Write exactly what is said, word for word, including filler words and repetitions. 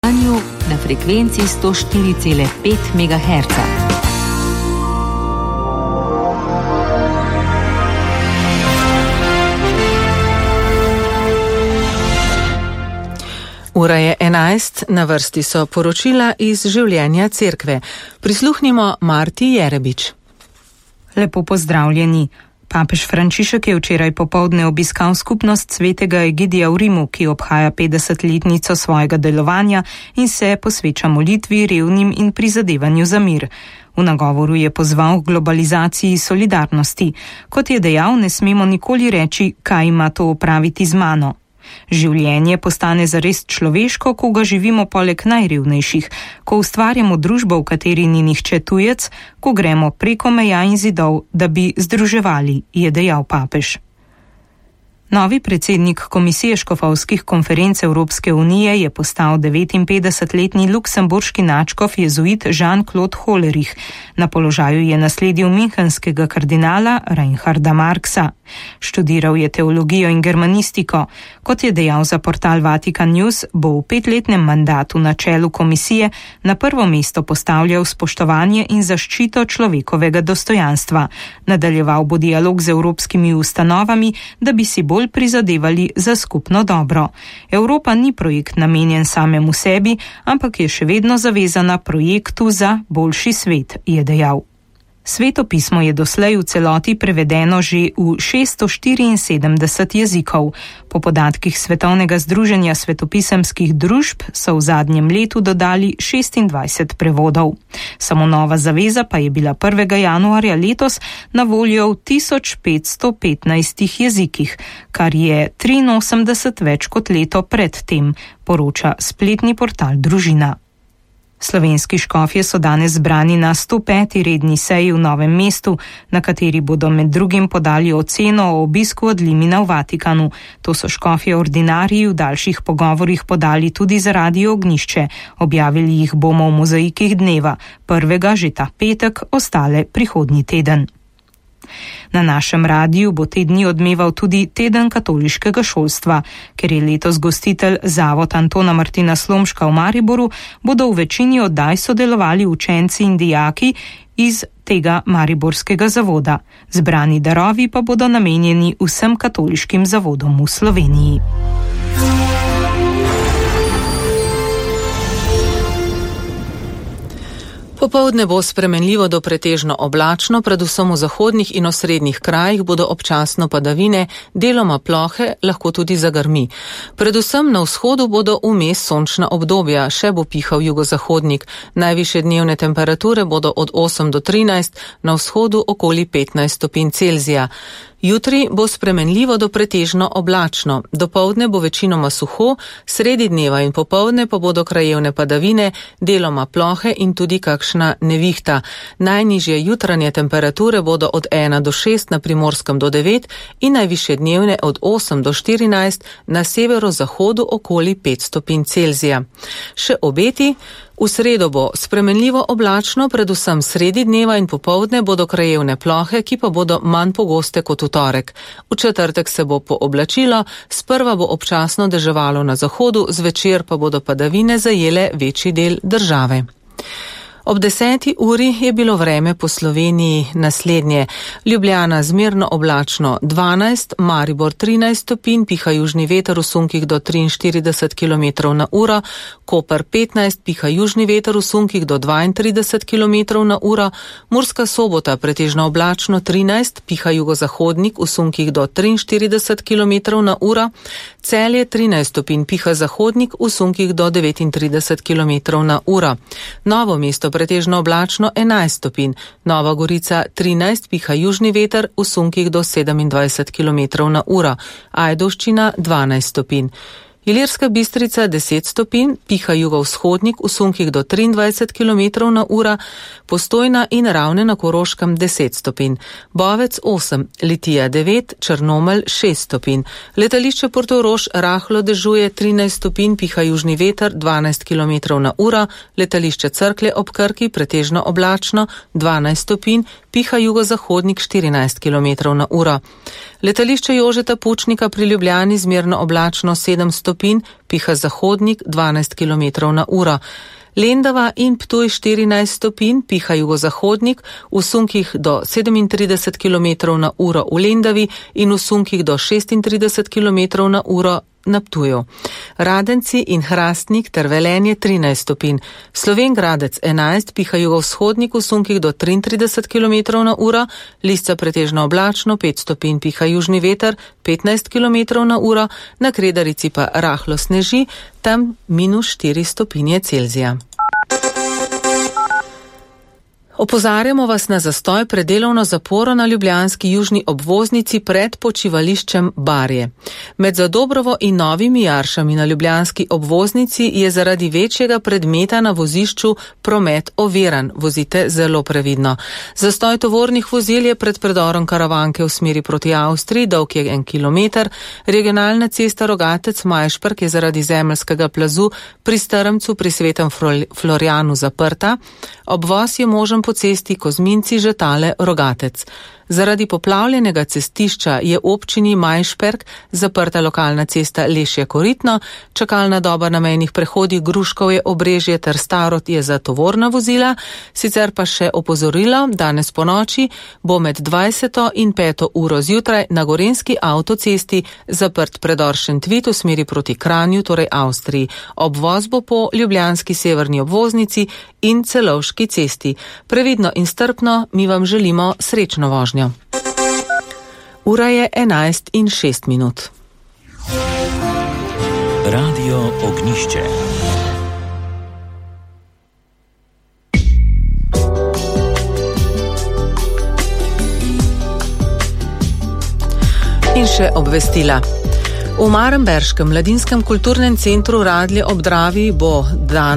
Kranju na frekvenci sto štiri cela pet megaherca. Ura je enajst, na vrsti so poročila iz življenja cerkve. Prisluhnimo Marti Jerebič. Lepo pozdravljeni. Papež Frančišek je včeraj popoldne obiskal skupnost svetega Egidija v Rimu, ki obhaja petdesetletnico svojega delovanja in se posveča molitvi, revnim in prizadevanju za mir. V nagovoru je pozval k globalizaciji solidarnosti. Kot je dejal, ne smemo nikoli reči, kaj ima to opraviti z mano. Življenje postane zares človeško, ko ga živimo poleg najrevnejših, ko ustvarjamo družbo, v kateri ni nihče tujec, ko gremo preko meja in zidov, da bi združevali, je dejal papež. Novi predsednik Komisije škofovskih konferenc Evropske unije je postal devetinpetdesetletni luksemburški nadškof jezuit Jean-Claude Hollerich. Na položaju je nasledil münchenskega kardinala Reinharda Marxa. Študiral je teologijo in germanistiko. Kot je dejal za portal Vatican News, bo v petletnem mandatu na čelu komisije na prvo mesto postavljal spoštovanje in zaščito človekovega dostojanstva. Nadaljeval bo dialog z evropskimi ustanovami, da bi si bolj prizadevali za skupno dobro. Evropa ni projekt namenjen samemu sebi, ampak je še vedno zavezana projektu za boljši svet, je dejal. Sveto pismo je doslej v celoti prevedeno že v šeststo štiriinsedemdeset jezikov. Po podatkih Svetovnega združenja svetopisemskih družb so v zadnjem letu dodali šestindvajset prevodov. Samo nova zaveza pa je bila prvega januarja letos na voljo v tisoč petsto petnajstih jezikih, kar je triinosemdeset več kot leto pred tem, poroča spletni portal Družina. Slovenski škofje so danes zbrani na sto peti redni seji v Novem mestu, na kateri bodo med drugim podali oceno o obisku Adlimina v Vatikanu. To so škofje ordinariji v daljših pogovorih podali tudi za Radio Ognjišče. Objavili jih bomo v mozaikih dneva, prvega že ta petek, ostale prihodnji teden. Na našem radiju bo te dni odmeval tudi teden katoliškega šolstva. Ker je letos gostitelj Zavod Antona Martina Slomška v Mariboru, bodo v večini oddaj sodelovali učenci in dijaki iz tega mariborskega zavoda. Zbrani darovi pa bodo namenjeni vsem katoliškim zavodom v Sloveniji. Popoldne bo spremenljivo do pretežno oblačno, predvsem v zahodnih in osrednjih krajih bodo občasno padavine, deloma plohe, lahko tudi zagrmi. Predvsem na vzhodu bodo vmes sončna obdobja, še bo pihal jugozahodnik. Najvišje dnevne temperature bodo od osem do trinajst, na vzhodu okoli petnajst stopinj Celzija. Jutri bo spremenljivo do pretežno oblačno, dopoldne bo večinoma suho, sredi dneva in popoldne pa bodo krajevne padavine, deloma plohe in tudi kakšna nevihta. Najnižje jutranje temperature bodo od ena do šest, na Primorskem do devet in najvišje dnevne od osem do štirinajst, na severozahodu okoli pet stopinj Celzija. Še obeti. V sredo bo spremenljivo oblačno, predvsem sredi dneva in popoldne bodo krajevne plohe, ki pa bodo manj pogoste kot v torek. V četrtek se bo pooblačilo, sprva bo občasno deževalo na zahodu, zvečer pa bodo padavine zajele večji del države. Ob deseti uri je bilo vreme po Sloveniji naslednje. Ljubljana zmerno oblačno dvanajst, Maribor trinajst stopinj, piha južni veter v sunkih do triinštirideset kilometrov na uro, Koper petnajst, piha južni veter v sunkih do dvaintrideset kilometrov na uro, Murska Sobota pretežno oblačno trinajst, piha jugozahodnik v sunkih do triinštirideset kilometrov na uro, Celje trinajst stopinj, piha zahodnik v sunkih do devetintrideset kilometrov na uro. Novo mesto pretežno oblačno enajst stopinj, Nova Gorica trinajst, piha južni veter v sunkih do sedemindvajset kilometrov na uro, Ajdovščina dvanajst stopinj. Ilirska Bistrica deset stopinj, piha jugovzhodnik v sunkih do triindvajset kilometrov na uro, Postojna in Ravne na Koroškem deset stopinj, Bovec osem, Litija devet, Črnomelj šest stopinj, letališče Portorož rahlo dežuje trinajst stopinj, piha južni veter dvanajst kilometrov na uro, letališče Cerklje ob Krki pretežno oblačno dvanajst stopinj, piha jugozahodnik štirinajst kilometrov na uro. Letališče Jožeta Pučnika pri Ljubljani zmerno oblačno sedem stopinj, stopinj, piha zahodnik dvanajst kilometrov na uro. Lendava in Ptuj štirinajst stopinj, piha jugozahodnik, v sunkih do sedemintrideset kilometrov na uro v Lendavi in v sunkih do šestintrideset kilometrov na uro na Ptuju. Radenci in Hrastnik ter Velenje trinajst stopinj. Slovenj Gradec enajst, piha jugovzhodnik v sunkih do triintrideset kilometrov na uro, Lisca pretežno oblačno pet stopinj, piha južni veter petnajst kilometrov na uro, na Kredarici pa rahlo sneži, tam minus štiri stopinje Celzija. Opozarjamo vas na zastoj pred delovno zaporo na ljubljanski južni obvoznici pred počivališčem Barje. Med Zadobrovo in Novimi Jaršami na ljubljanski obvoznici je zaradi večjega predmeta na vozišču promet oviran. Vozite zelo previdno. Zastoj tovornih vozil je pred predorom Karavanke v smeri proti Avstriji, dolg je en kilometer. Regionalna cesta Rogatec-Majšperk je zaradi zemeljskega plazu pri Strmcu pri Svetem Florjanu zaprta. Obvoz je možen po cesti Kozminci-Žetale Rogatec. Zaradi poplavljenega cestišča je občini Majšperk zaprta lokalna cesta Lešje-Koritno, čakalna doba na mejnih prehodih Gruškovje, Obrežje ter Starod je za tovorna vozila, sicer pa še opozorilo, danes po noči bo med dvajseto in peto uro zjutraj na gorenjski avtocesti zaprt predor Šentvit v smeri proti Kranju, torej Avstriji. Obvoz bo po ljubljanski severni obvoznici in Celovški cesti. Previdno in strpno, mi vam želimo srečno vožnjo. Ura je enajst in šest minut. Radio Ognjišče. In še obvestila. V Maremberškem mladinskem kulturnem centru Radlje ob Dravi bo dan